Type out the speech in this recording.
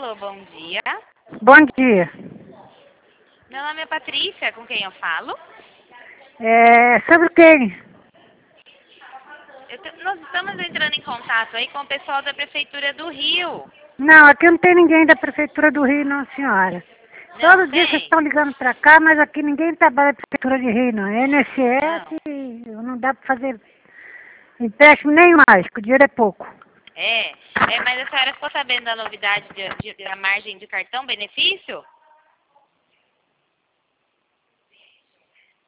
Alô, bom dia. Bom dia. Meu nome é Patrícia, com quem eu falo? Sobre quem? Nós estamos entrando em contato aí com o pessoal da Prefeitura do Rio. Não, aqui não tem ninguém da Prefeitura do Rio, não, senhora. Não Todo dia vocês tem? estão ligando pra cá, mas aqui ninguém trabalha na Prefeitura de Rio, não. É Não. INSS, não dá pra fazer empréstimo nem mais, que o dinheiro é pouco. Mas a senhora ficou sabendo da novidade da margem de cartão benefício?